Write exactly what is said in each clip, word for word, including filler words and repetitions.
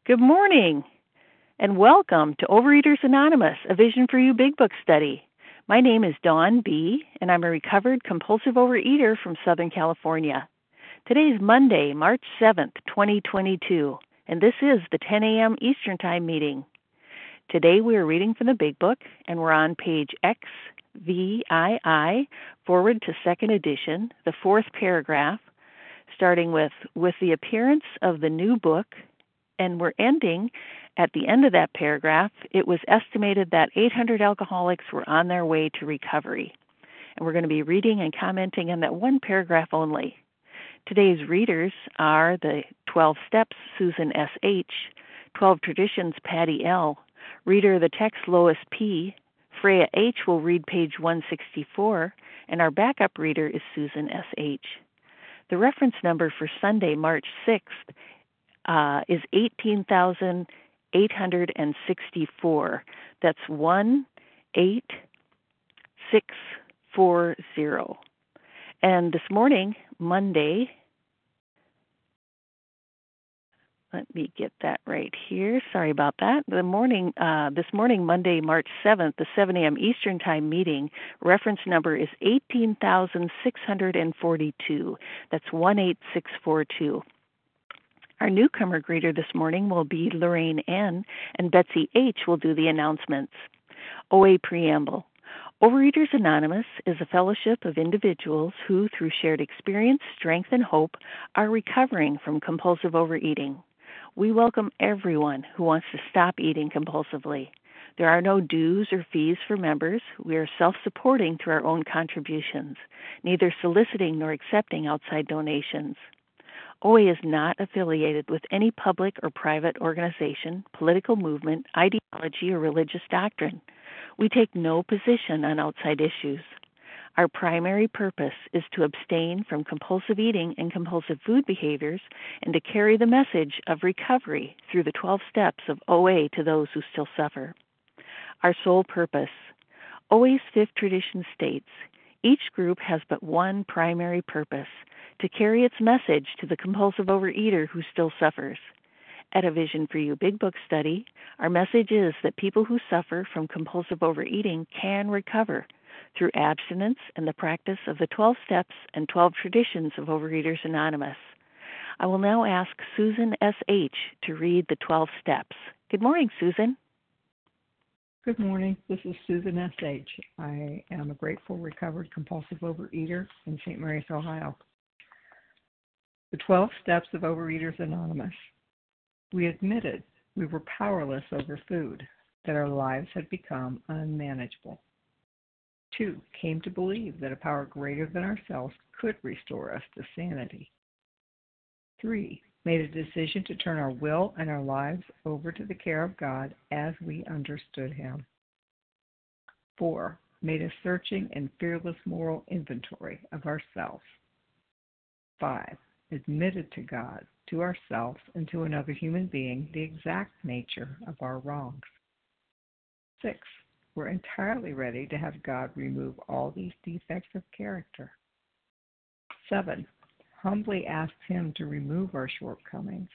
Good morning, and welcome to Overeaters Anonymous, a Vision for You Big Book study. My name is Dawn B., and I'm a recovered compulsive overeater from Southern California. Today is Monday, March seventh, twenty twenty-two, and this is the ten a.m. Eastern Time meeting. Today we are reading from the Big Book, and we're on page X V I I, forward to second edition, the fourth paragraph, starting with, with the appearance of the new book, and we're ending at the end of that paragraph. It was estimated that eight hundred alcoholics were on their way to recovery. And we're going to be reading and commenting on that one paragraph only. Today's readers are the twelve Steps, Susan S H, twelve Traditions, Patty L, reader of the text, Lois P, Freya H will read page one sixty-four, and our backup reader is Susan S H. The reference number for Sunday, March sixth, Uh, is eighteen thousand eight hundred sixty-four. That's one eight six four zero. And this morning, Monday, let me get that right here. Sorry about that. The morning, uh, this morning, Monday, March seventh, the seven a.m. Eastern Time meeting, reference number is eighteen thousand six hundred forty-two. That's one eight six four two. Our newcomer greeter this morning will be Lorraine N., and Betsy H. will do the announcements. O A Preamble. Overeaters Anonymous is a fellowship of individuals who, through shared experience, strength, and hope, are recovering from compulsive overeating. We welcome everyone who wants to stop eating compulsively. There are no dues or fees for members. We are self-supporting through our own contributions, neither soliciting nor accepting outside donations. O A is not affiliated with any public or private organization, political movement, ideology, or religious doctrine. We take no position on outside issues. Our primary purpose is to abstain from compulsive eating and compulsive food behaviors and to carry the message of recovery through the twelve steps of O A to those who still suffer. Our sole purpose. O A's fifth tradition states, each group has but one primary purpose, to carry its message to the compulsive overeater who still suffers. At a Vision for You Big Book study, our message is that people who suffer from compulsive overeating can recover through abstinence and the practice of the twelve steps and twelve traditions of Overeaters Anonymous. I will now ask Susan S H to read the twelve steps. Good morning, Susan. Good morning. This is Susan S H. I am a grateful, recovered, compulsive overeater in Saint Mary's, Ohio. The twelve Steps of Overeaters Anonymous. We admitted we were powerless over food, that our lives had become unmanageable. Two, came to believe that a power greater than ourselves could restore us to sanity. Three, made a decision to turn our will and our lives over to the care of God as we understood Him. Four, made a searching and fearless moral inventory of ourselves. Five, admitted to God, to ourselves, and to another human being the exact nature of our wrongs. Six, we're entirely ready to have God remove all these defects of character. Seven, humbly asked Him to remove our shortcomings.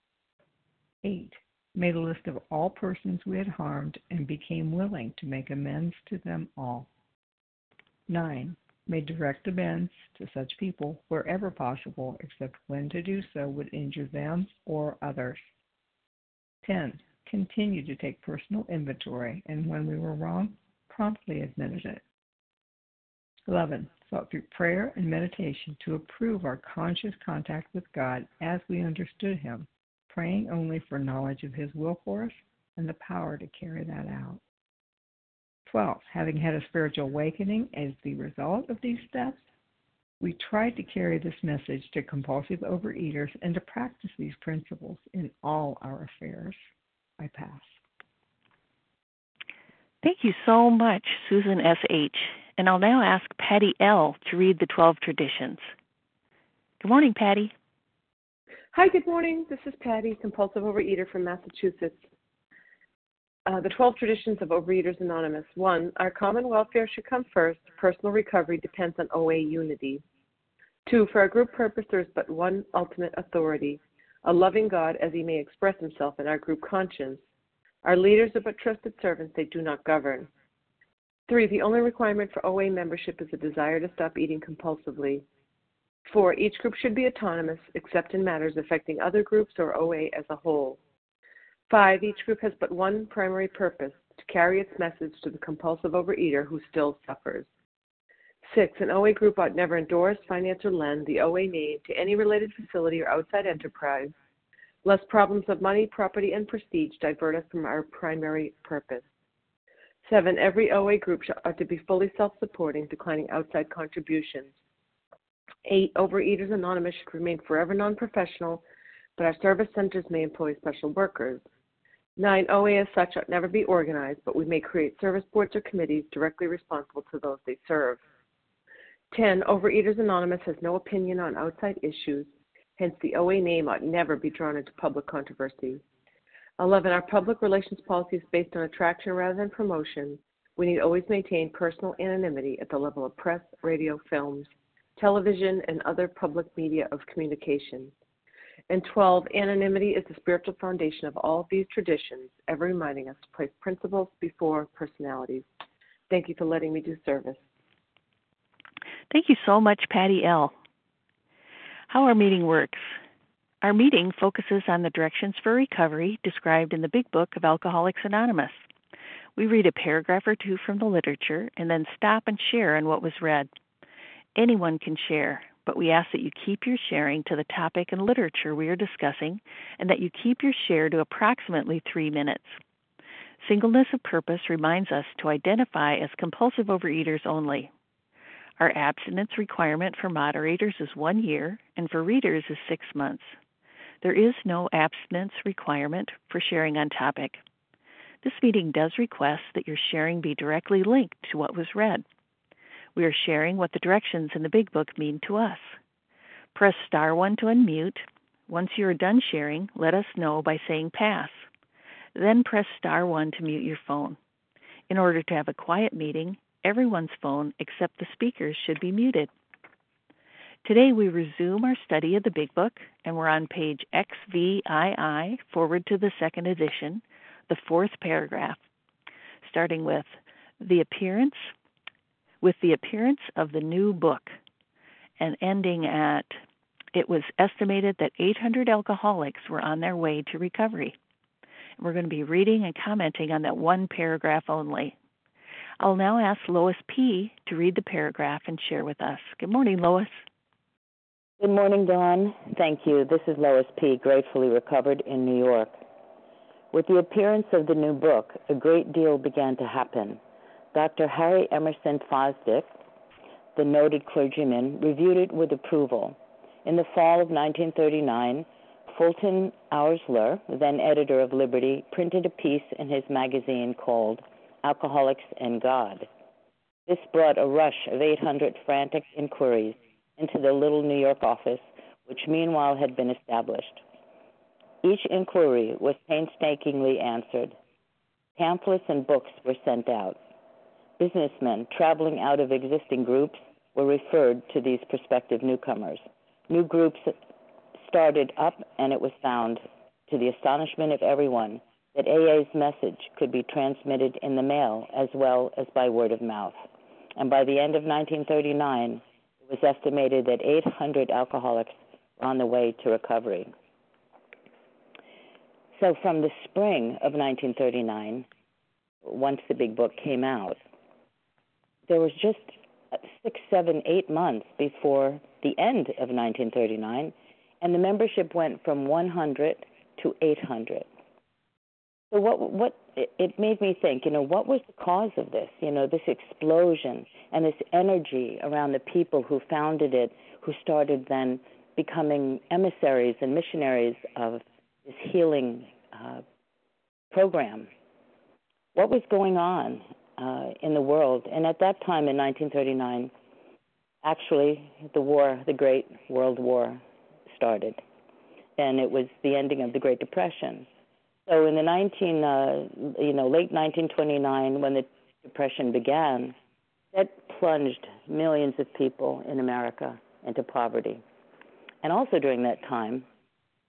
Eight, made a list of all persons we had harmed and became willing to make amends to them all. Nine, made direct amends to such people wherever possible, except when to do so would injure them or others. Ten, continued to take personal inventory, and when we were wrong, promptly admitted it. Eleven, sought through prayer and meditation to improve our conscious contact with God as we understood Him, praying only for knowledge of His will for us and the power to carry that out. Twelve, having had a spiritual awakening as the result of these steps, we tried to carry this message to compulsive overeaters and to practice these principles in all our affairs. I pass. Thank you so much, Susan S H. And I'll now ask Patty L. to read the twelve traditions. Good morning, Patty. Hi, good morning. This is Patty, compulsive overeater from Massachusetts. Uh, the twelve Traditions of Overeaters Anonymous. One, our common welfare should come first. Personal recovery depends on O A unity. Two, for our group purpose, there is but one ultimate authority. a loving God as he may express himself in our group conscience. Our leaders are but trusted servants, they do not govern. Three, the only requirement for O A membership is a desire to stop eating compulsively. Four, each group should be autonomous except in matters affecting other groups or O A as a whole. Five, each group has but one primary purpose, to carry its message to the compulsive overeater who still suffers. Six, an O A group ought never endorse, finance, or lend the O A name to any related facility or outside enterprise, lest problems of money, property, and prestige divert us from our primary purpose. Seven, every O A group ought to be fully self-supporting, declining outside contributions. Eight, Overeaters Anonymous should remain forever non-professional, but our service centers may employ special workers. Nine, O A as such ought never be organized, but we may create service boards or committees directly responsible to those they serve. Ten, Overeaters Anonymous has no opinion on outside issues, hence the O A name ought never be drawn into public controversy. Eleven, our public relations policy is based on attraction rather than promotion. We need always maintain personal anonymity at the level of press, radio, films, television, and other public media of communication. And twelve, anonymity is the spiritual foundation of all of these traditions, ever reminding us to place principles before personalities. Thank you for letting me do service. Thank you so much, Patty L. How our meeting works. Our meeting focuses on the directions for recovery described in the Big Book of Alcoholics Anonymous. We read a paragraph or two from the literature and then stop and share on what was read. Anyone can share, but we ask that you keep your sharing to the topic and literature we are discussing and that you keep your share to approximately three minutes. Singleness of purpose reminds us to identify as compulsive overeaters only. Our abstinence requirement for moderators is one year and for readers is six months. There is no abstinence requirement for sharing on topic. This meeting does request that your sharing be directly linked to what was read. We are sharing what the directions in the Big Book mean to us. Press star one to unmute. Once you are done sharing, let us know by saying pass. Then press star one to mute your phone. In order to have a quiet meeting, everyone's phone except the speaker's should be muted. Today we resume our study of the Big Book, and we're on page X V I I, forward to the second edition, the fourth paragraph, starting with the appearance, with the appearance of the new book, and ending at, it was estimated that eight hundred alcoholics were on their way to recovery. And we're going to be reading and commenting on that one paragraph only. I'll now ask Lois P. to read the paragraph and share with us. Good morning, Lois. Good morning, Dawn. Thank you. This is Lois P., gratefully recovered in New York. With the appearance of the new book, a great deal began to happen. Doctor Harry Emerson Fosdick, the noted clergyman, reviewed it with approval. In the fall of nineteen thirty-nine, Fulton Oursler, then editor of Liberty, printed a piece in his magazine called Alcoholics and God. This brought a rush of eight hundred frantic inquiries into the little New York office, which meanwhile had been established. Each inquiry was painstakingly answered. Pamphlets and books were sent out. Businessmen traveling out of existing groups were referred to these prospective newcomers. New groups started up, and it was found, to the astonishment of everyone, that A A's message could be transmitted in the mail as well as by word of mouth. And by the end of nineteen thirty-nine, it was estimated that eight hundred alcoholics were on the way to recovery. So from the spring of nineteen thirty-nine, once the Big Book came out, there was just six, seven, eight months before the end of nineteen thirty-nine, and the membership went from one hundred to eight hundred. So what what it made me think, you know, what was the cause of this? You know, this explosion and this energy around the people who founded it, who started then becoming emissaries and missionaries of this healing uh, program. What was going on uh, in the world? And at that time in nineteen thirty-nine, actually the war, the Great World War started. And it was the ending of the Great Depression. So in the nineteen, uh, you know, late nineteen twenty-nine, when the Depression began, that plunged millions of people in America into poverty. And also during that time,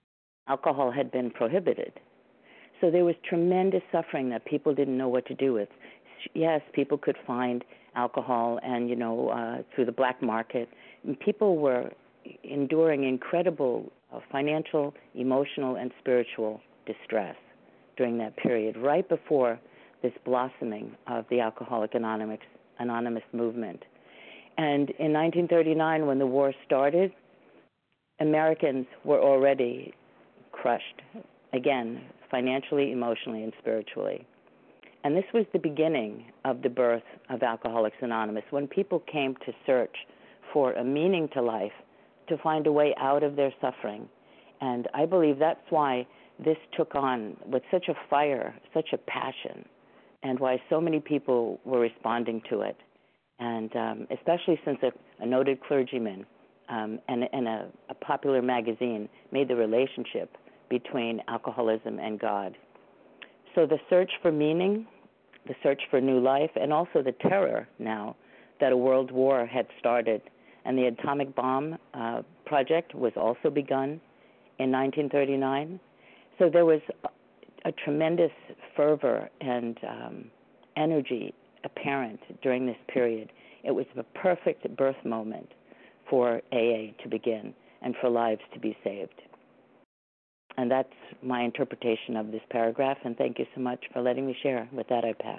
alcohol had been prohibited. So there was tremendous suffering that people didn't know what to do with. Yes, people could find alcohol and, you know, uh, through the black market. And people were enduring incredible uh, financial, emotional, and spiritual distress during that period, right before this blossoming of the Alcoholics Anonymous, Anonymous movement. And in nineteen thirty-nine, when the war started, Americans were already crushed, again, financially, emotionally, and spiritually. And this was the beginning of the birth of Alcoholics Anonymous, when people came to search for a meaning to life, to find a way out of their suffering. And I believe that's why this took on with such a fire, such a passion, and why so many people were responding to it. And um, especially since a, a noted clergyman um, and, and a, a popular magazine made the relationship between alcoholism and God. So the search for meaning, the search for new life, and also the terror now that a world war had started. And the atomic bomb uh, project was also begun in nineteen thirty-nine. So there was a, a tremendous fervor and um, energy apparent during this period. It was the perfect birth moment for A A to begin and for lives to be saved. And that's my interpretation of this paragraph, and thank you so much for letting me share. With that, I pass.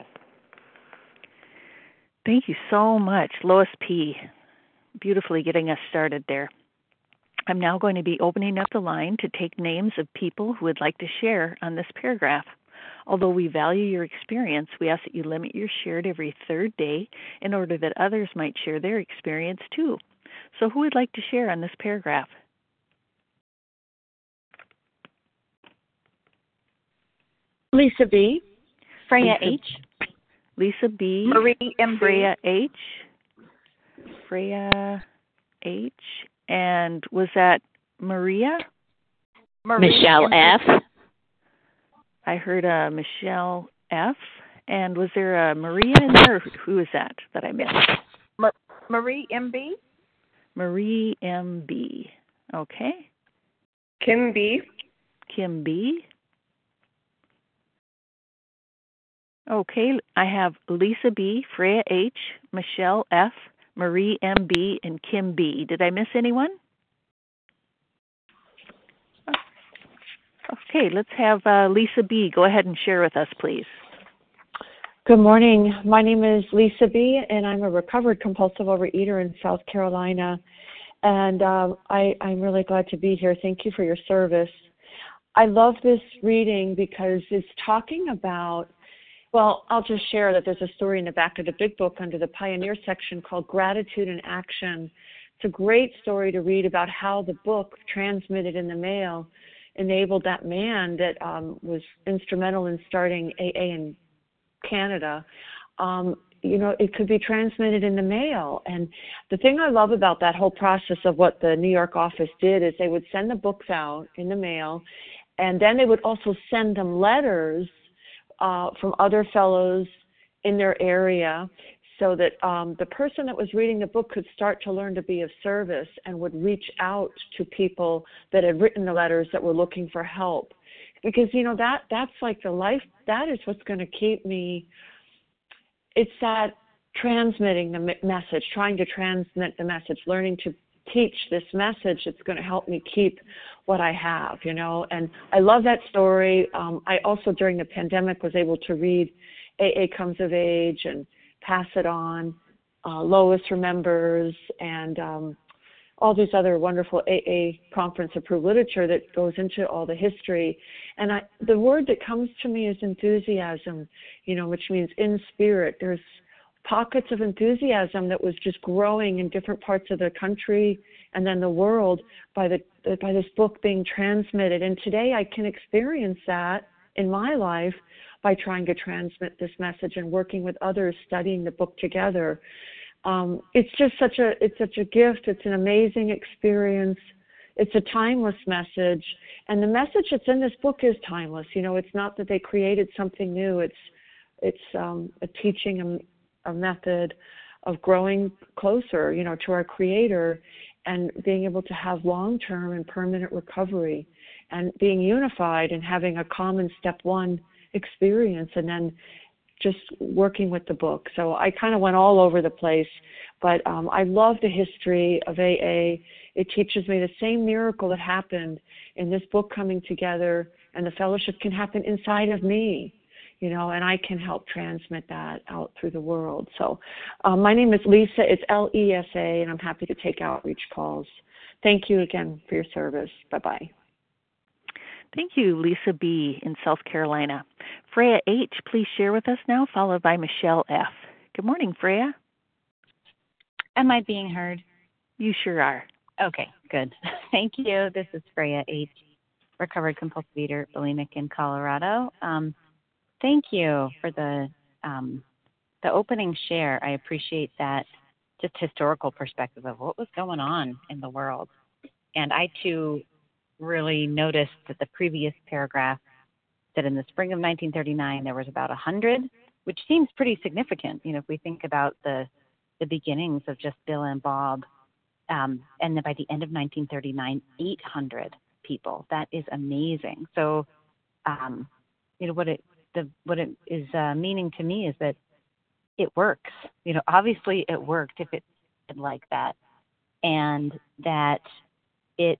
Thank you so much, Lois P., beautifully getting us started there. I'm now going to be opening up the line to take names of people who would like to share on this paragraph. Although we value your experience, we ask that you limit your share to every third day in order that others might share their experience too. So who would like to share on this paragraph? Lisa B. Freya Lisa, H. Lisa B. Marie M. Freya H. Freya H. And was that Maria? Marie Michelle M. F. I heard a Michelle F. And was there a Maria in there? Who is that that I missed? Ma- Marie M B. Marie M B. Okay. Kim B. Kim B. Okay, I have Lisa B., Freya H., Michelle F., Marie M B., and Kim B. Did I miss anyone? Okay, let's have uh, Lisa B. Go ahead and share with us, please. Good morning. My name is Lisa B., and I'm a recovered compulsive overeater in South Carolina. And uh, I, I'm really glad to be here. Thank you for your service. I love this reading because it's talking about, well, I'll just share that there's a story in the back of the big book under the Pioneer section called Gratitude in Action. It's a great story to read about how the book transmitted in the mail enabled that man that um, was instrumental in starting A A in Canada. Um, you know, it could be transmitted in the mail. And the thing I love about that whole process of what the New York office did is they would send the books out in the mail, and then they would also send them letters Uh, from other fellows in their area so that um, the person that was reading the book could start to learn to be of service and would reach out to people that had written the letters that were looking for help. Because, you know, that that's like the life, that is what's going to keep me, it's that transmitting the message, trying to transmit the message, learning to teach this message that's going to help me keep what I have, you know. And I love that story. Um, I also, during the pandemic, was able to read A A Comes of Age and Pass It On, uh, Lois Remembers, and um, all these other wonderful A A conference-approved literature that goes into all the history. And I, the word that comes to me is enthusiasm, you know, which means in spirit. There's pockets of enthusiasm that was just growing in different parts of the country and then the world by the by this book being transmitted. And today I can experience that in my life by trying to transmit this message and working with others, studying the book together. Um, it's just such a it's such a gift. It's an amazing experience. It's a timeless message, and the message that's in this book is timeless. You know, it's not that they created something new. It's it's um, a teaching. A, a method of growing closer, you know, to our Creator and being able to have long-term and permanent recovery. and being unified and having a common step one experience, and then just working with the book. So I kind of went all over the place, but um, I love the history of A A. It teaches me the same miracle that happened in this book coming together, and the fellowship can happen inside of me, you know, and I can help transmit that out through the world. So um, my name is Lisa. It's L E S A, and I'm happy to take outreach calls. Thank you again for your service. Bye-bye. Thank you, Lisa B. in South Carolina. Freya H., please share with us now, followed by Michelle F. Good morning, Freya. Am I being heard? You sure are. Okay, good. Thank you. This is Freya H., recovered compulsive eater, bulimic in Colorado. Um, thank you for the um, the opening share. I appreciate that just historical perspective of what was going on in the world. And I, too, really noticed that the previous paragraph said in the spring of nineteen thirty-nine there was about one hundred, which seems pretty significant, you know, if we think about the the beginnings of just Bill and Bob. Um, and then by the end of nineteen thirty-nine, eight hundred people. That is amazing. So, um, you know, what it the what it is uh, meaning to me is that it works. You know, obviously it worked if it did like that, and that it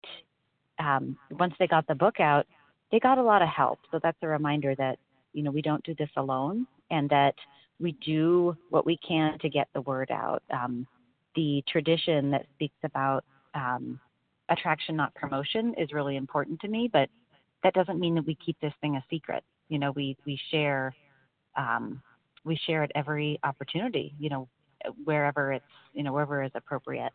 um, once they got the book out, they got a lot of help. So that's a reminder that, you know, we don't do this alone, and that we do what we can to get the word out. Um, the tradition that speaks about um, attraction, not promotion, is really important to me, but that doesn't mean that we keep this thing a secret. You know, we, we share, um, we share at every opportunity, you know, wherever it's, you know, wherever is appropriate.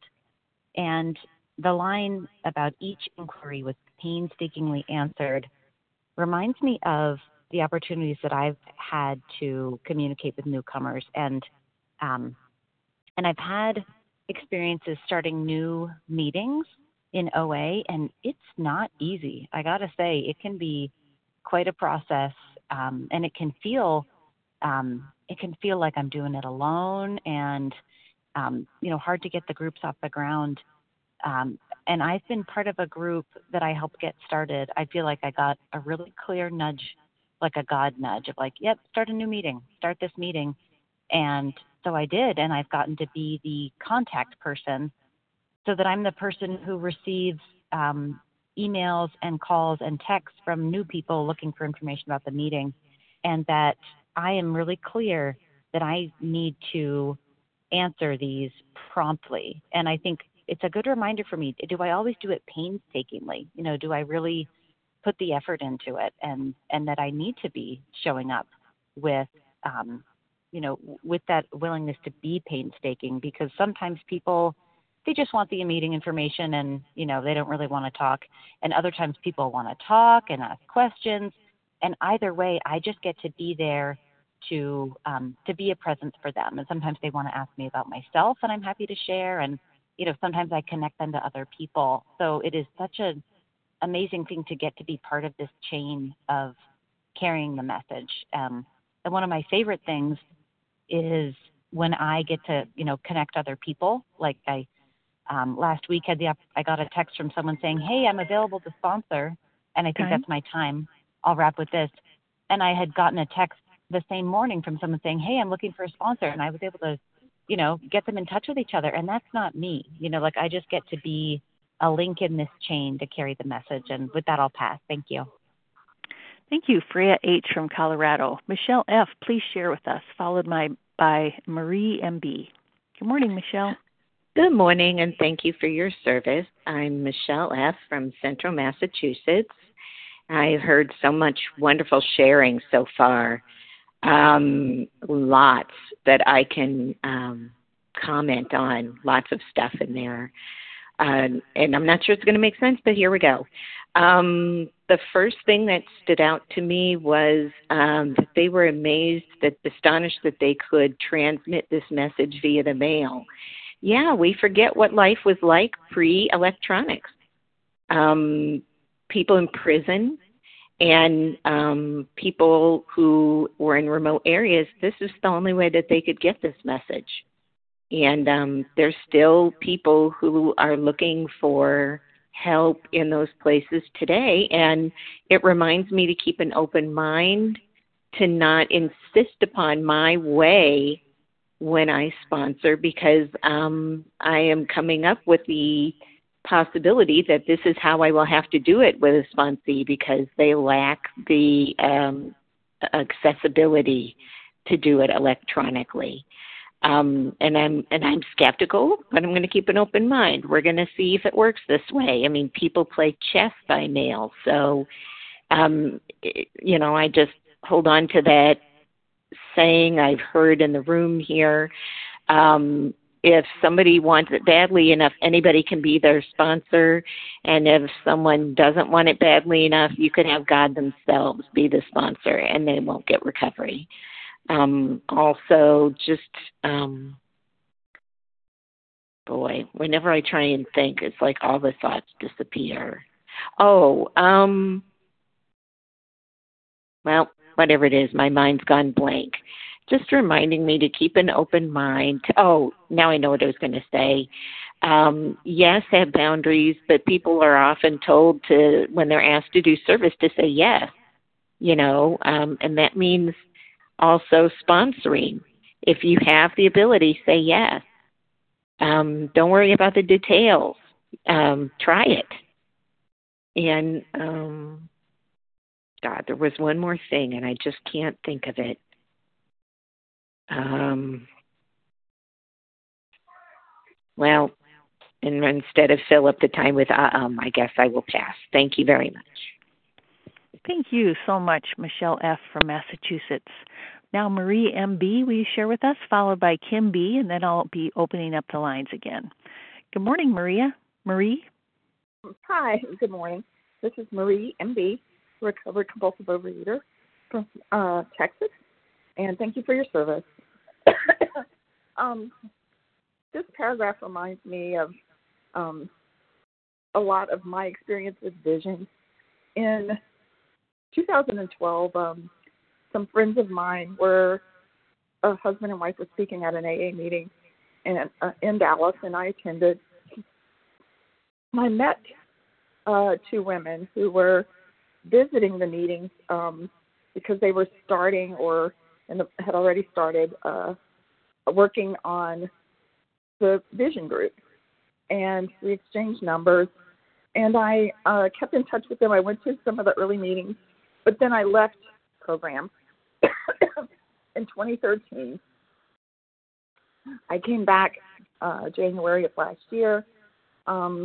And the line about each inquiry was painstakingly answered reminds me of the opportunities that I've had to communicate with newcomers. And, um, and I've had experiences starting new meetings in O A, and it's not easy. I got to say, it can be quite a process, um, and it can feel um, it can feel like I'm doing it alone, and um, you know, hard to get the groups off the ground. Um, and I've been part of a group that I helped get started. I feel like I got a really clear nudge, like a God nudge of like, yep, start a new meeting, start this meeting. And so I did, and I've gotten to be the contact person so that I'm the person who receives um, emails and calls and texts from new people looking for information about the meeting, and that I am really clear that I need to answer these promptly. And I think it's a good reminder for me, do I always do it painstakingly? You know, do I really put the effort into it, and, and that I need to be showing up with, um, you know, with that willingness to be painstaking, because sometimes people, they just want the meeting information and, you know, they don't really want to talk. And other times people want to talk and ask questions. And either way, I just get to be there to, um, to be a presence for them. And sometimes they want to ask me about myself, and I'm happy to share. And, you know, sometimes I connect them to other people. So it is such an amazing thing to get to be part of this chain of carrying the message. Um, and one of my favorite things is when I get to, you know, connect other people. Like I, um, last week had the, I got a text from someone saying, hey, I'm available to sponsor. And I think Okay. that's my time. I'll wrap with this. And I had gotten a text the same morning from someone saying, hey, I'm looking for a sponsor. And I was able to, you know, get them in touch with each other. And that's not me. You know, like I just get to be a link in this chain to carry the message. And with that, I'll pass. Thank you. Thank you, Freya H. from Colorado. Michelle F., please share with us, followed by, by Marie M B. Good morning, Michelle. Good morning, and thank you for your service. I'm Michelle F. from Central Massachusetts. I've heard so much wonderful sharing so far. Um, lots that I can um, comment on, lots of stuff in there. Uh, and I'm not sure it's going to make sense, but here we go. Um, the first thing that stood out to me was um, that they were amazed, that astonished that they could transmit this message via the mail. Yeah, we forget what life was like pre-electronics. Um, people in prison and um, people who were in remote areas, this is the only way that they could get this message. And um, there's still people who are looking for help in those places today. And it reminds me to keep an open mind, to not insist upon my way when I sponsor, because um, I am coming up with the possibility that this is how I will have to do it with a sponsee, because they lack the um, accessibility to do it electronically. Um, and I'm and I'm skeptical, but I'm going to keep an open mind. We're going to see if it works this way. I mean, people play chess by mail, so um, you know, I just hold on to that saying I've heard in the room here. Um, if somebody wants it badly enough, anybody can be their sponsor. And if someone doesn't want it badly enough, you could have God themselves be the sponsor, and they won't get recovery. Um, also, just, um, boy, whenever I try and think, it's like all the thoughts disappear. Oh, um, well, whatever it is, my mind's gone blank. Just reminding me to keep an open mind. Oh, now I know what I was going to say. Um, yes, have boundaries, but people are often told to, when they're asked to do service, to say yes, you know, um, and that means also sponsoring. If you have the ability, say yes. Um, don't worry about the details. Um, try it. And, um, God, there was one more thing, and I just can't think of it. Um, well, and instead of fill up the time with uh, um, I guess I will pass. Thank you very much. Thank you so much, Michelle F. from Massachusetts. Now, Marie M B, will you share with us, followed by Kim B., and then I'll be opening up the lines again. Good morning, Maria. Marie? Hi, good morning. This is Marie M B, recovered compulsive overeater from uh, Texas, and thank you for your service. um, this paragraph reminds me of um, a lot of my experience with vision. In two thousand twelve, um, some friends of mine were, a husband and wife were speaking at an A A meeting in, uh, in Dallas, and I attended. I met uh, two women who were visiting the meetings um, because they were starting or in the, had already started uh, working on the vision group. And we exchanged numbers, and I uh, kept in touch with them. I went to some of the early meetings, but then I left the program in twenty thirteen. I came back uh, January of last year um,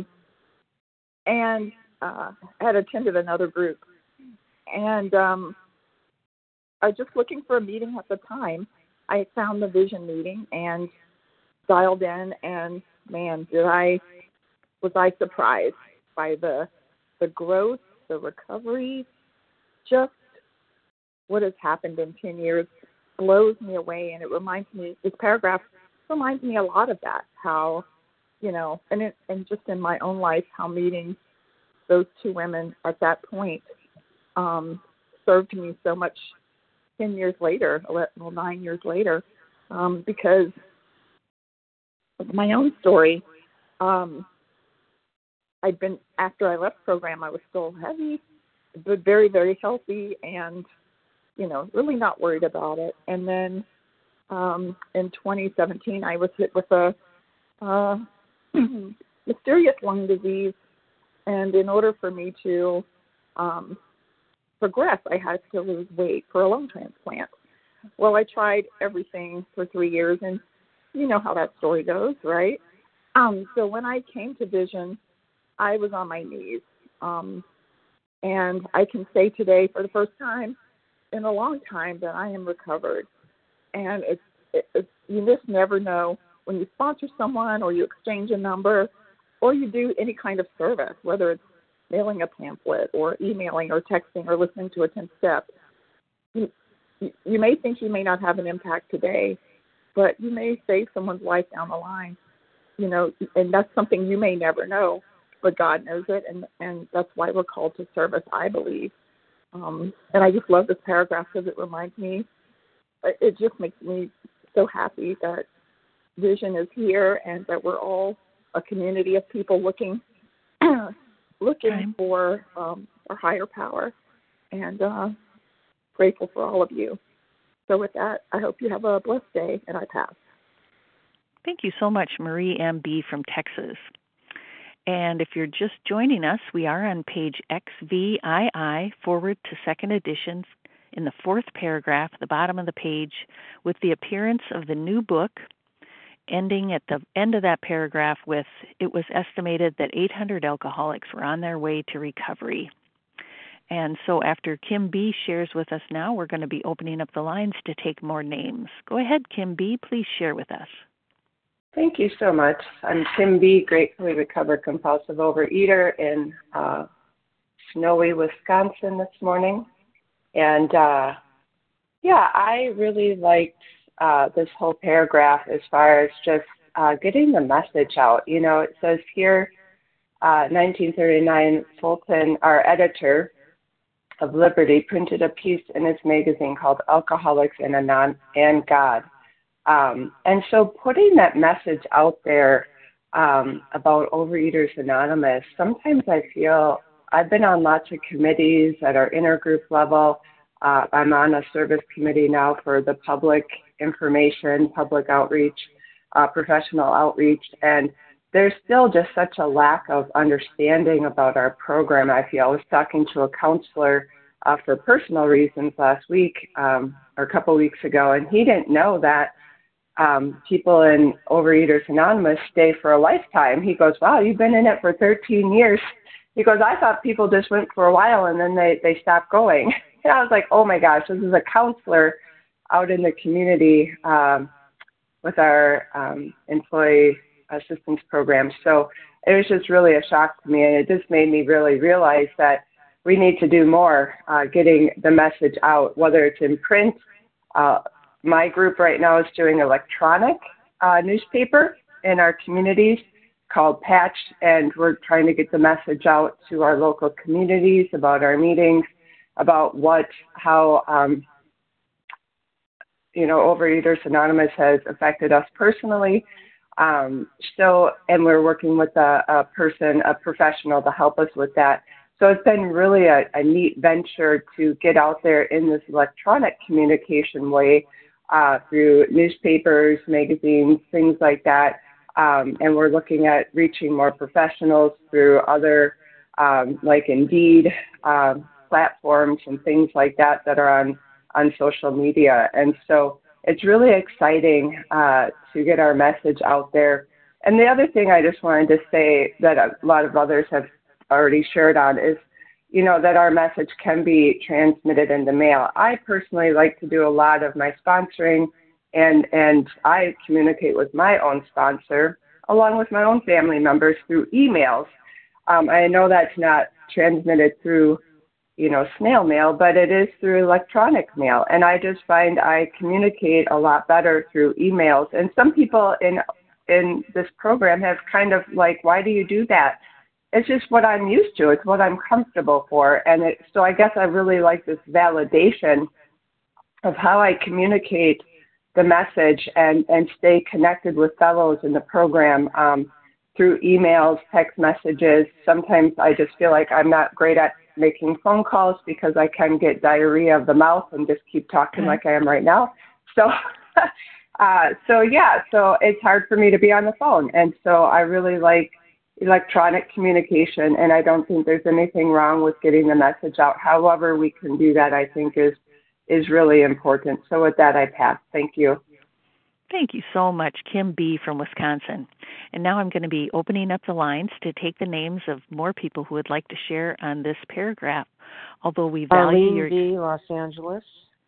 and uh, had attended another group. And um, I was just looking for a meeting at the time. I found the vision meeting and dialed in, and man, did I was I surprised by the the growth, the recovery, just what has happened in ten years blows me away. And it reminds me, this paragraph reminds me a lot of that, how, you know, and it, and just in my own life, how meeting those two women at that point um, served me so much ten years later, well, nine years later, um, because of my own story. Um, I'd been, after I left the program, I was still heavy, but very, very healthy, and, you know, really not worried about it. And then um, in twenty seventeen, I was hit with a uh, mysterious lung disease, and in order for me to um, progress, I had to lose weight for a lung transplant. Well, I tried everything for three years, and you know how that story goes, right? Um, so when I came to Vision, I was on my knees. Um, and I can say today, for the first time in a long time, that I am recovered. And it's, it, it's you just never know when you sponsor someone or you exchange a number or you do any kind of service, whether it's mailing a pamphlet or emailing or texting or listening to a ten step. You, you may think you may not have an impact today, but you may save someone's life down the line, you know, and that's something you may never know, but God knows it, and, and that's why we're called to service, I believe. Um, and I just love this paragraph because it reminds me, it just makes me so happy that Vision is here and that we're all a community of people looking looking Okay. for um, our higher power, and uh, grateful for all of you. So with that, I hope you have a blessed day, and I pass. Thank you so much, Marie M B from Texas. And if you're just joining us, we are on page X V I I forward to second edition in the fourth paragraph, the bottom of the page, with the appearance of the new book, ending at the end of that paragraph with, it was estimated that eight hundred alcoholics were on their way to recovery. And so after Kim B shares with us now, we're going to be opening up the lines to take more names. Go ahead, Kim B, please share with us. Thank you so much. I'm Kim B., gratefully recovered compulsive overeater in uh, snowy Wisconsin this morning. And uh, yeah, I really liked uh, this whole paragraph as far as just uh, getting the message out. You know, it says here, uh, nineteen thirty-nine, Fulton, our editor of Liberty, printed a piece in his magazine called Alcoholics and, Anon- and God. Um, and so putting that message out there um, about Overeaters Anonymous, sometimes I feel I've been on lots of committees at our intergroup level. Uh, I'm on a service committee now for the public information, public outreach, uh, professional outreach, and there's still just such a lack of understanding about our program. I feel I was talking to a counselor uh, for personal reasons last week um, or a couple weeks ago, and he didn't know that Um, people in Overeaters Anonymous stay for a lifetime. He goes, wow, you've been in it for thirteen years. He goes, I thought people just went for a while and then they, they stopped going. And I was like, oh my gosh, this is a counselor out in the community um, with our um, employee assistance program. So it was just really a shock to me, and it just made me really realize that we need to do more uh, getting the message out, whether it's in print. Uh, My group right now is doing electronic uh, newspaper in our communities called Patch, and we're trying to get the message out to our local communities about our meetings, about what, how, um, you know, Overeaters Anonymous has affected us personally. Um, so, and we're working with a, a person, a professional to help us with that. So it's been really a, a neat venture to get out there in this electronic communication way, Uh, through newspapers, magazines, things like that. Um, and we're looking at reaching more professionals through other, um, like Indeed, um, platforms and things like that that are on, on social media. And so it's really exciting uh, to get our message out there. And the other thing I just wanted to say that a lot of others have already shared on is, you know, that our message can be transmitted in the mail. I personally like to do a lot of my sponsoring, and, and I communicate with my own sponsor, along with my own family members, through emails. Um, I know that's not transmitted through, you know, snail mail, but it is through electronic mail. And I just find I communicate a lot better through emails. And some people in in this program have kind of like, why do you do that? It's just what I'm used to. It's what I'm comfortable for. And it, so I guess I really like this validation of how I communicate the message and, and stay connected with fellows in the program um, through emails, text messages. Sometimes I just feel like I'm not great at making phone calls because I can get diarrhea of the mouth and just keep talking Okay. like I am right now. So, uh, so yeah, so it's hard for me to be on the phone. And so I really like electronic communication, and I don't think there's anything wrong with getting the message out. However we can do that, I think is is really important. So with that, I pass. Thank you. Thank you so much, Kim B. from Wisconsin. And now I'm going to be opening up the lines to take the names of more people who would like to share on this paragraph. Although we value Arlene your D., Los Angeles.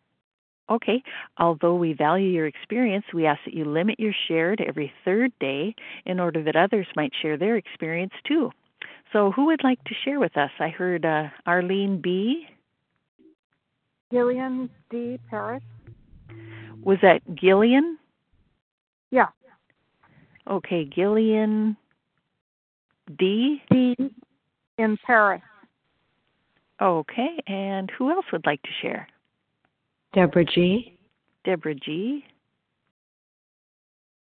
Okay. Although we value your experience, we ask that you limit your share to every third day in order that others might share their experience too. So who would like to share with us? I heard uh, Arlene B. Gillian D. Paris. Was that Gillian? Yeah. Okay, Gillian D. D. in Paris. Okay, and who else would like to share? Deborah G. Deborah G.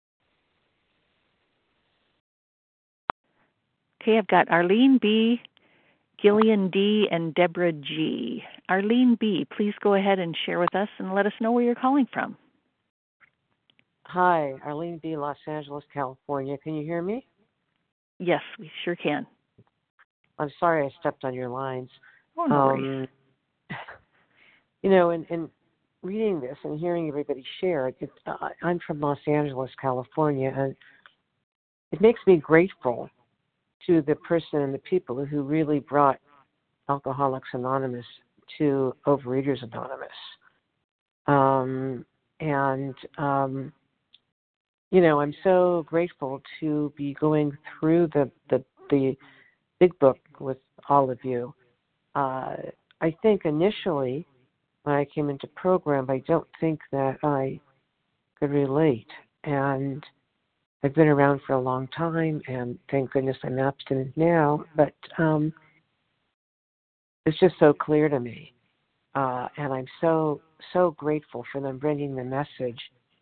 Okay, I've got Arlene B., Gillian D. and Deborah G. Arlene B., please go ahead and share with us and let us know where you're calling from. Hi, Arlene B., Los Angeles, California. Can you hear me? Yes, we sure can. I'm sorry I stepped on your lines. Oh, no um, worries. You know, in, in reading this and hearing everybody share, it, uh, I'm from Los Angeles, California, and it makes me grateful to the person and the people who really brought Alcoholics Anonymous to Overeaters Anonymous. Um, and, um, you know, I'm so grateful to be going through the, the, the big book with all of you. Uh, I think initially when I came into program, I don't think that I could relate. And I've been around for a long time, and thank goodness I'm abstinent now. But um, it's just so clear to me. Uh, and I'm so, so grateful for them bringing the message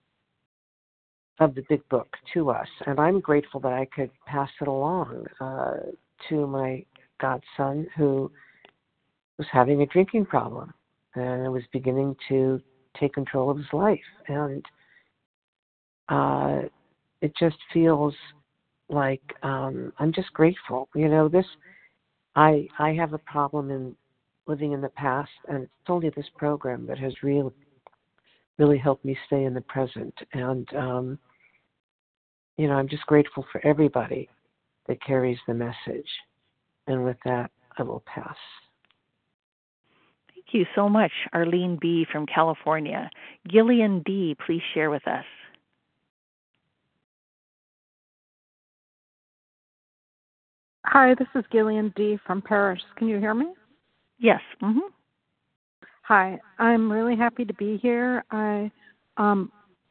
of the big book to us. And I'm grateful that I could pass it along uh, to my godson, who was having a drinking problem and was beginning to take control of his life. And uh, it just feels like um, I'm just grateful. You know, this, I I have a problem in living in the past, and it's only this program that has really, really helped me stay in the present. And, um, you know, I'm just grateful for everybody that carries the message. And with that, I will pass. Thank you so much, Arlene B. from California. Gillian D., please share with us. Hi, this is Gillian D. from Paris. Can you hear me? Yes. Mm-hmm. Hi, I'm really happy to be here. I um,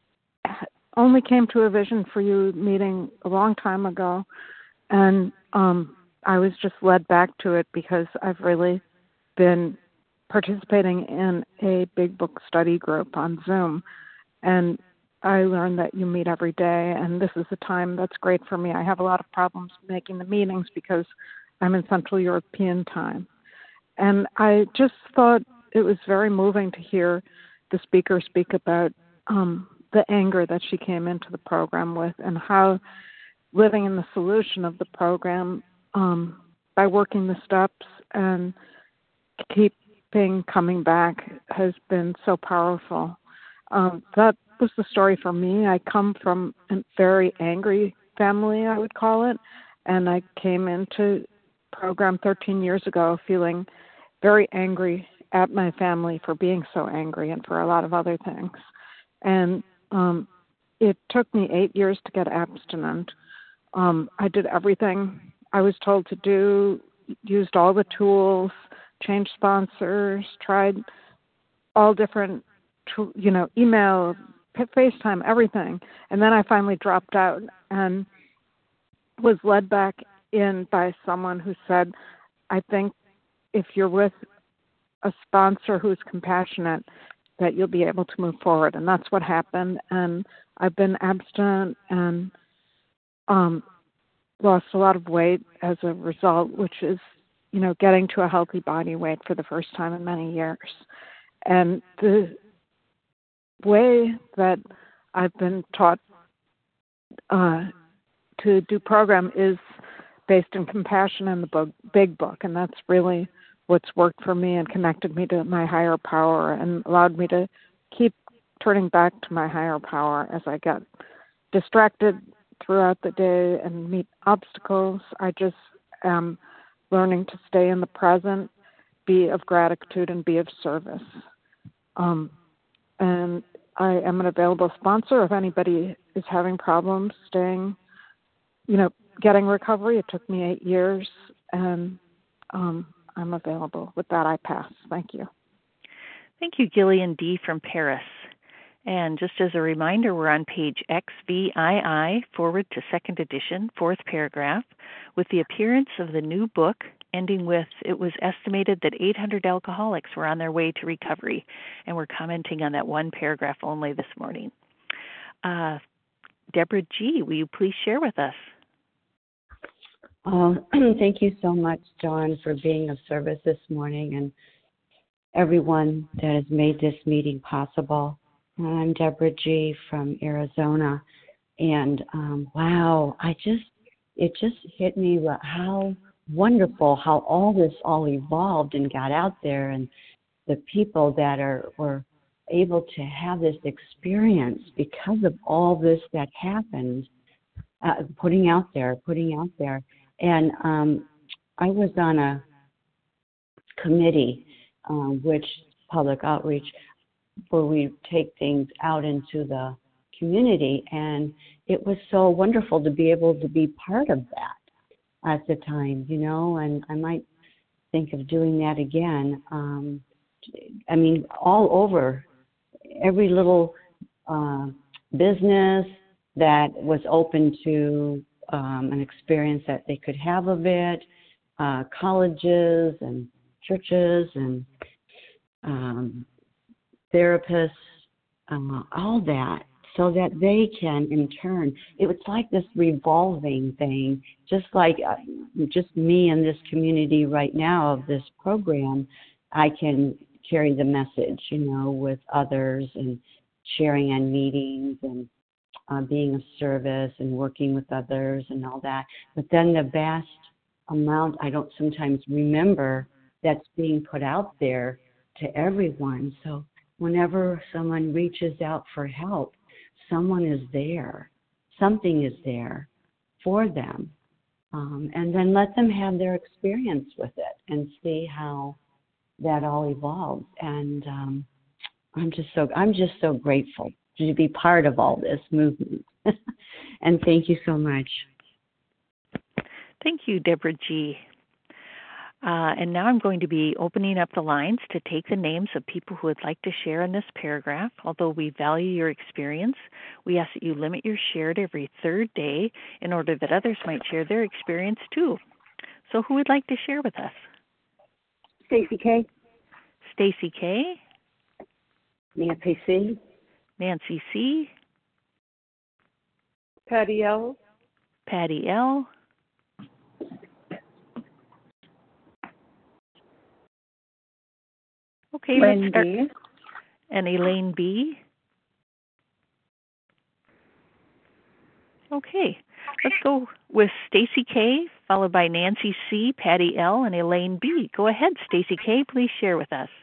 only came to a Vision for You meeting a long time ago, and um, I was just led back to it because I've really been participating in a big book study group on Zoom, and I learned that you meet every day, and this is a time that's great for me. I have a lot of problems making the meetings because I'm in Central European time. And I just thought it was very moving to hear the speaker speak about um, the anger that she came into the program with, and how living in the solution of the program um, by working the steps and keeping coming back has been so powerful. Um, that was the story for me. I come from a very angry family, I would call it, and I came into program thirteen years ago feeling very angry at my family for being so angry and for a lot of other things. And um, it took me eight years to get abstinent. Um, I did everything I was told to do, used all the tools, changed sponsors, tried all different, you know, email, FaceTime, everything. And then I finally dropped out and was led back in by someone who said, I think if you're with a sponsor who's compassionate, that you'll be able to move forward. And that's what happened. And I've been abstinent and um, lost a lot of weight as a result, which is, you know, getting to a healthy body weight for the first time in many years. And the way that I've been taught uh, to do program is based in compassion in the book, big book, and that's really what's worked for me and connected me to my higher power and allowed me to keep turning back to my higher power as I get distracted throughout the day and meet obstacles. I just am learning to stay in the present, be of gratitude, and be of service. Um, and I am an available sponsor if anybody is having problems staying, you know, getting recovery. It took me eight years, and um, I'm available. With that, I pass. Thank you. Thank you, Gillian D. from Paris. And just as a reminder, we're on page X V I I, forward to second edition, fourth paragraph, with the appearance of the new book, ending with, it was estimated that eight hundred alcoholics were on their way to recovery. And we're commenting on that one paragraph only this morning. Uh, Deborah G., will you please share with us? Uh, thank you so much, John, for being of service this morning and everyone that has made this meeting possible. I'm Deborah G. from Arizona, and um, wow, I just it just hit me how wonderful how all this all evolved and got out there, and the people that are were able to have this experience because of all this that happened, uh, putting out there, putting out there. And um, I was on a committee, um, which public outreach, where we take things out into the community, and it was so wonderful to be able to be part of that at the time, you know, and I might think of doing that again. Um, I mean, all over, every little uh, business that was open to um, an experience that they could have of it, uh, colleges and churches and um, therapists, um, all that, so that they can in turn, it was like this revolving thing, just like uh, just me in this community right now of this program. I can carry the message, you know, with others and sharing in meetings and uh, being of service and working with others and all that. But then the vast amount I don't sometimes remember that's being put out there to everyone. So whenever someone reaches out for help, someone is there. Something is there for them. Um, and then let them have their experience with it and see how that all evolves. And um, I'm just so I'm just so grateful to be part of all this movement. And thank you so much. Thank you, Deborah G. Uh, and now I'm going to be opening up the lines to take the names of people who would like to share in this paragraph. Although we value your experience, we ask that you limit your share to every third day in order that others might share their experience too. So who would like to share with us? Stacy K. Stacy K. Nancy C. Nancy C. Patty L. Patty L. Okay, Lynn let's start. B. And Elaine B. Okay, let's go with Stacy K, followed by Nancy C, Patty L, and Elaine B. Go ahead, Stacy K, please share with us.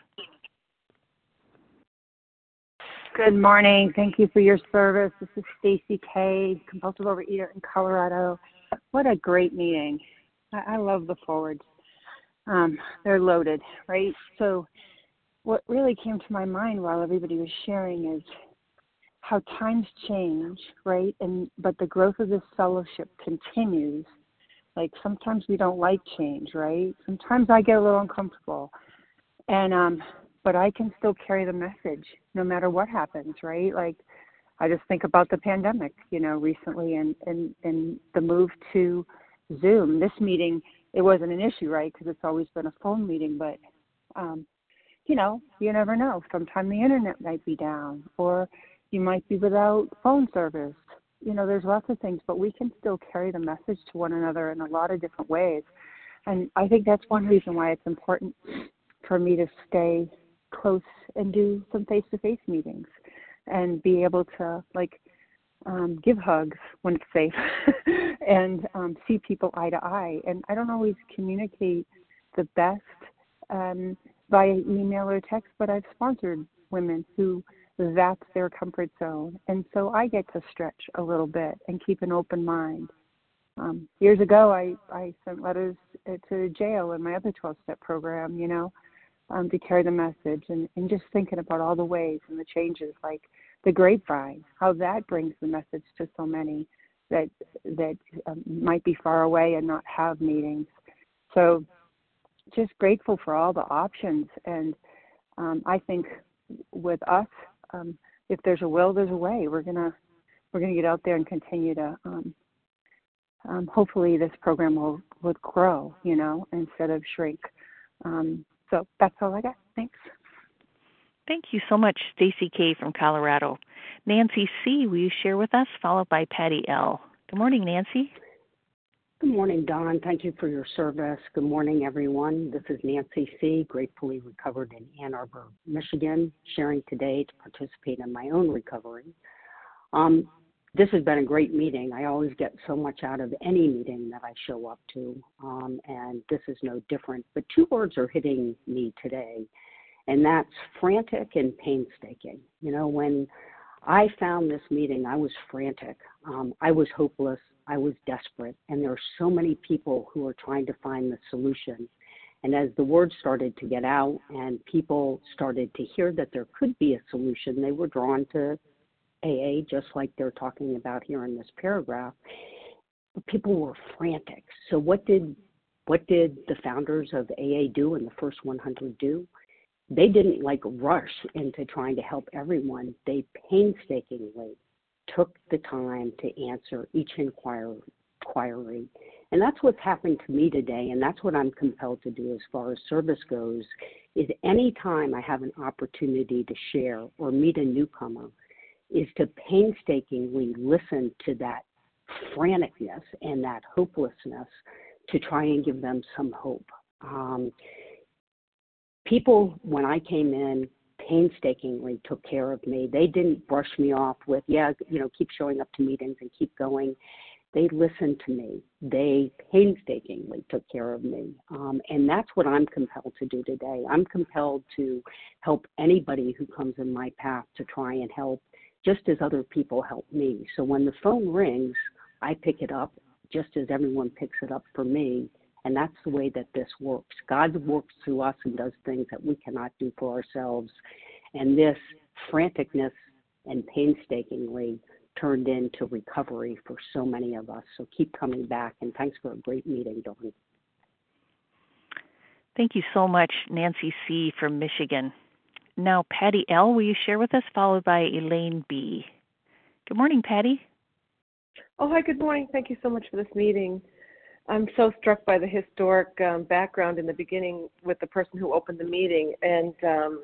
Good morning. Thank you for your service. This is Stacy K, compulsive overeater in Colorado. What a great meeting. I, I love the forwards. Um, they're loaded, right? So what really came to my mind while everybody was sharing is how times change, right? And but the growth of this fellowship continues. Like sometimes we don't like change, right? Sometimes I get a little uncomfortable. And um but I can still carry the message no matter what happens, right? Like I just think about the pandemic, you know, recently and and, and the move to Zoom. This meeting, it wasn't an issue, right? Because it's always been a phone meeting, but um you know, you never know. Sometime the internet might be down, or you might be without phone service. You know, there's lots of things, but we can still carry the message to one another in a lot of different ways. And I think that's one reason why it's important for me to stay close and do some face-to-face meetings and be able to, like, um, give hugs when it's safe and um, see people eye to eye. And I don't always communicate the best um, via email or text, but I've sponsored women who that's their comfort zone. And so I get to stretch a little bit and keep an open mind. Um, years ago, I, I sent letters to jail in my other twelve-step program, you know, um, to carry the message and, and just thinking about all the ways and the changes, like the grapevine, how that brings the message to so many that that um, might be far away and not have meetings. So just grateful for all the options. And um, I think with us, um, if there's a will, there's a way. We're gonna we're gonna get out there and continue to. Um, um, hopefully, this program will would grow, you know, instead of shrink. Um, so that's all I got. Thanks. Thank you so much, Stacy K. from Colorado. Nancy C., will you share with us, followed by Patty L. Good morning, Nancy. Good morning, Don. Thank you for your service. Good morning, everyone. This is Nancy C., gratefully recovered in Ann Arbor, Michigan, sharing today to participate in my own recovery. Um, this has been a great meeting. I always get so much out of any meeting that I show up to, um, and this is no different. But two words are hitting me today, and that's frantic and painstaking. You know, when I found this meeting, I was frantic. Um, I was hopeless. I was desperate. And there are so many people who are trying to find the solution. And as the word started to get out and people started to hear that there could be a solution, they were drawn to A A, just like they're talking about here in this paragraph. But people were frantic. So what did what did the founders of A A do and the first one hundred do? They didn't like rush into trying to help everyone. They painstakingly took the time to answer each inquiry. And that's what's happened to me today, and that's what I'm compelled to do as far as service goes, is any time I have an opportunity to share or meet a newcomer, is to painstakingly listen to that franticness and that hopelessness to try and give them some hope. Um, people, when I came in, painstakingly took care of me. They didn't brush me off with, yeah, you know, keep showing up to meetings and keep going. They listened to me. They painstakingly took care of me. Um, and that's what I'm compelled to do today. I'm compelled to help anybody who comes in my path to try and help, just as other people help me. So when the phone rings, I pick it up just as everyone picks it up for me. And that's the way that this works. God works through us and does things that we cannot do for ourselves. And this franticness and painstakingly turned into recovery for so many of us. So keep coming back. And thanks for a great meeting, Dawn. Thank you so much, Nancy C. from Michigan. Now, Patty L., will you share with us, followed by Elaine B. Good morning, Patty. Oh, hi, good morning. Thank you so much for this meeting. I'm so struck by the historic um, background in the beginning with the person who opened the meeting. And, um,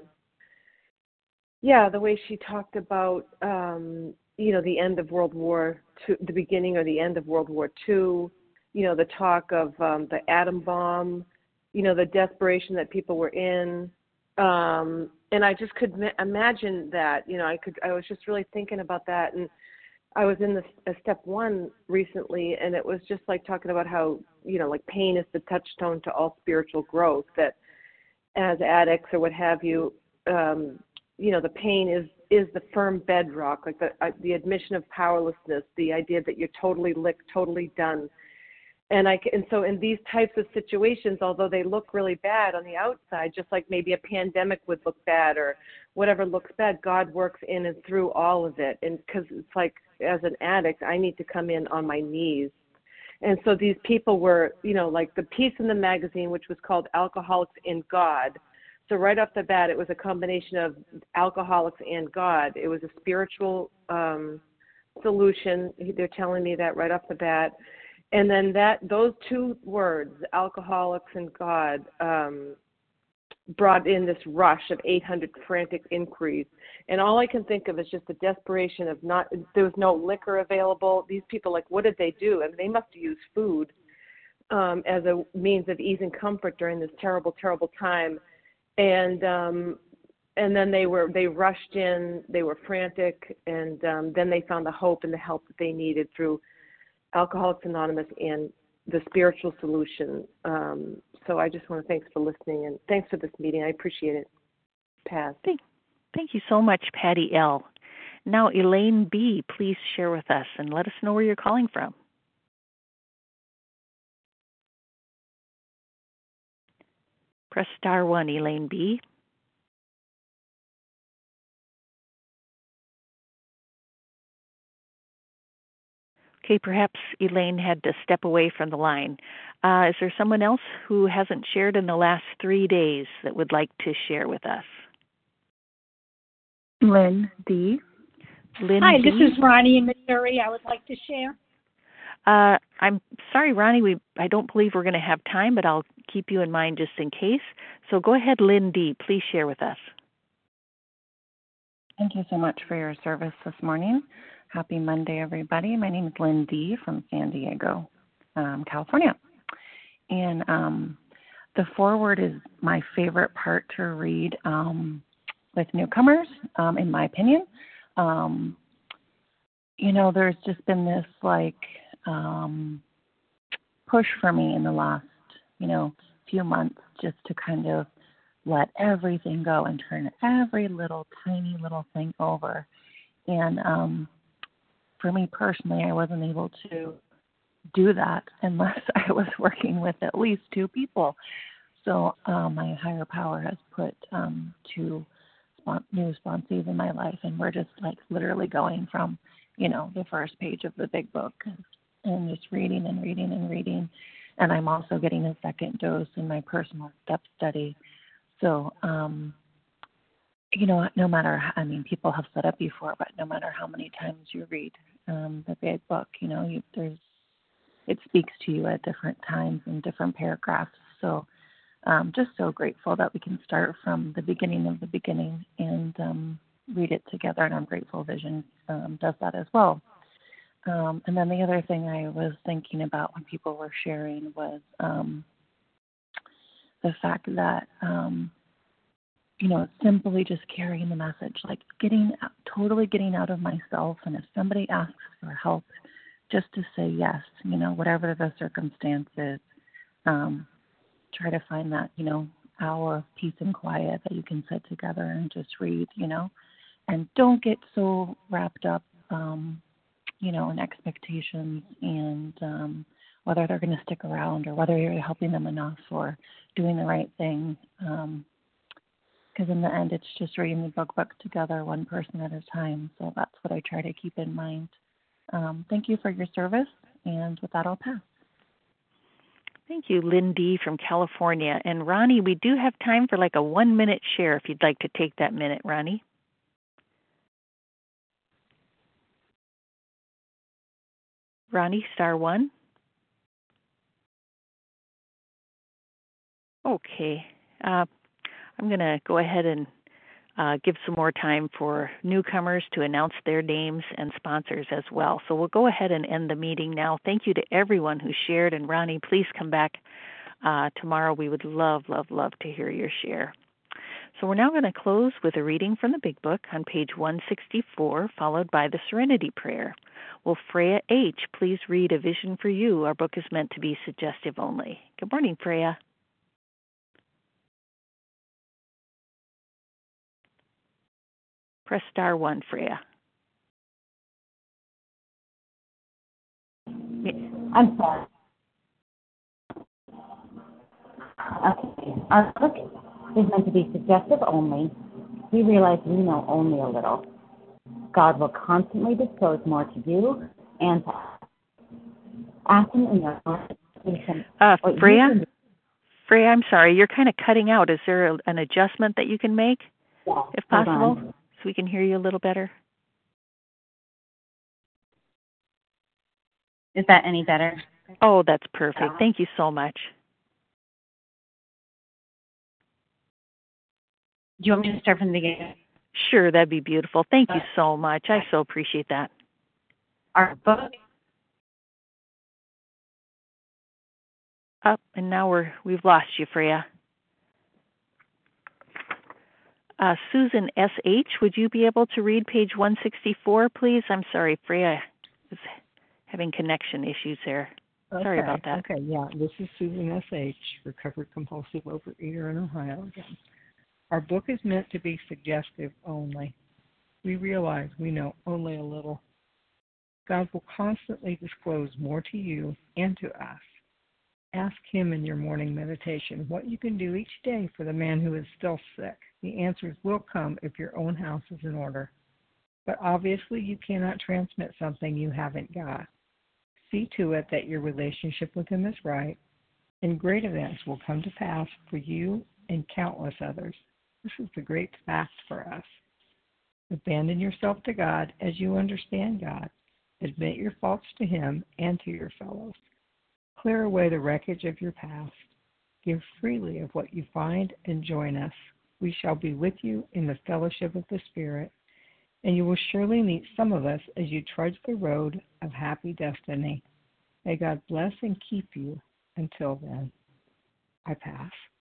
yeah, the way she talked about, um, you know, the end of World War Two, the beginning or the end of World War Two, you know, the talk of um, the atom bomb, you know, the desperation that people were in. Um, and I just could ma- imagine that, you know, I could, I was just really thinking about that. And I was in this uh, step one recently, and it was just like talking about how, you know, like pain is the touchstone to all spiritual growth, that as addicts or what have you, um, you know, the pain is, is the firm bedrock, like the, uh, the admission of powerlessness, the idea that you're totally licked, totally done. And I, and so in these types of situations, although they look really bad on the outside, just like maybe a pandemic would look bad or whatever looks bad, God works in and through all of it. And because it's like, as an addict, I need to come in on my knees. And so these people were, you know, like the piece in the magazine, which was called Alcoholics and God. So right off the bat, it was a combination of alcoholics and God. It was a spiritual um, solution. They're telling me that right off the bat. And then that those two words, alcoholics and God, um, brought in this rush of eight hundred frantic inquiries. And all I can think of is just the desperation of not, there was no liquor available. These people, like, what did they do? I mean, they must have used food um, as a means of ease and comfort during this terrible, terrible time. And um, and then they were, they rushed in, they were frantic, and um, then they found the hope and the help that they needed through Alcoholics Anonymous and the spiritual solution. Um, so I just want to thanks for listening, and thanks for this meeting. I appreciate it. Pass. Thank, thank you so much, Patty L. Now, Elaine B., please share with us and let us know where you're calling from. Press star one, Elaine B. Okay, perhaps Elaine had to step away from the line. Uh, is there someone else who hasn't shared in the last three days that would like to share with us? Lynn D. Lynn Hi, D. this is Ronnie in Missouri. I would like to share. Uh, I'm sorry, Ronnie, we I don't believe we're going to have time, but I'll keep you in mind just in case. So go ahead, Lynn D. Please share with us. Thank you so much for your service this morning. Happy Monday, everybody. My name is Lynn D. from San Diego. um, California. And um, the foreword is my favorite part to read um, with newcomers, um, in my opinion. Um, you know, there's just been this like um, push for me in the last, you know, few months just to kind of let everything go and turn every little tiny little thing over. And um, for me personally, I wasn't able to do that unless I was working with at least two people. So um, my higher power has put um, two spon- new sponsees in my life, and we're just like literally going from, you know, the first page of the big book and just reading and reading and reading. And I'm also getting a second dose in my personal step study. So, um, you know, no matter, how, I mean, people have said it before, but no matter how many times you read um, the big book, you know, you, there's, it speaks to you at different times in different paragraphs. So, um, just so grateful that we can start from the beginning of the beginning and um, read it together. And I'm grateful Vision um, does that as well. Um, and then the other thing I was thinking about when people were sharing was um, the fact that, um, you know, simply just carrying the message, like getting, totally getting out of myself. And if somebody asks for help, just to say yes, you know, whatever the circumstances, um, try to find that, you know, hour of peace and quiet that you can sit together and just read, you know, and don't get so wrapped up, um, you know, in expectations and um, whether they're going to stick around or whether you're helping them enough or doing the right thing. Um, because in the end, it's just reading the book book together, one person at a time. So that's what I try to keep in mind. Um, thank you for your service, and with that, I'll pass. Thank you, Lindy from California. And Ronnie, we do have time for like a one-minute share if you'd like to take that minute, Ronnie. Ronnie, star one. Okay. Uh, I'm going to go ahead and uh, give some more time for newcomers to announce their names and sponsors as well. So we'll go ahead and end the meeting now. Thank you to everyone who shared. And Ronnie, please come back uh, tomorrow. We would love, love, love to hear your share. So we're now going to close with a reading from the Big Book on page one sixty-four, followed by the Serenity Prayer. Will Freya H. please read A Vision for You? Our book is meant to be suggestive only. Good morning, Freya. Press star one, Freya. I'm sorry. Okay. Our book is meant to be suggestive only. We realize we know only a little. God will constantly disclose more to you and to us. Ask Him in your heart. Uh, Freya? Freya, I'm sorry. You're kind of cutting out. Is there a, an adjustment that you can make, yeah, if possible, so we can hear you a little better? Is that any better? Oh, that's perfect. Thank you so much. Do you want me to start from the beginning? Sure, that'd be beautiful. Thank you so much. I so appreciate that. Our book. Up, and now we're we've lost you, Freya. Uh, Susan S H, would you be able to read page one sixty-four, please? I'm sorry, Freya is having connection issues there. Okay. Sorry about that. Okay, yeah, this is Susan S H, recovered compulsive overeater in Ohio again. Our book is meant to be suggestive only. We realize we know only a little. God will constantly disclose more to you and to us. Ask Him in your morning meditation what you can do each day for the man who is still sick. The answers will come if your own house is in order. But obviously you cannot transmit something you haven't got. See to it that your relationship with Him is right, and great events will come to pass for you and countless others. This is the great fact for us. Abandon yourself to God as you understand God. Admit your faults to Him and to your fellows. Clear away the wreckage of your past. Give freely of what you find and join us. We shall be with you in the fellowship of the Spirit, and you will surely meet some of us as you trudge the road of happy destiny. May God bless and keep you until then. I pass.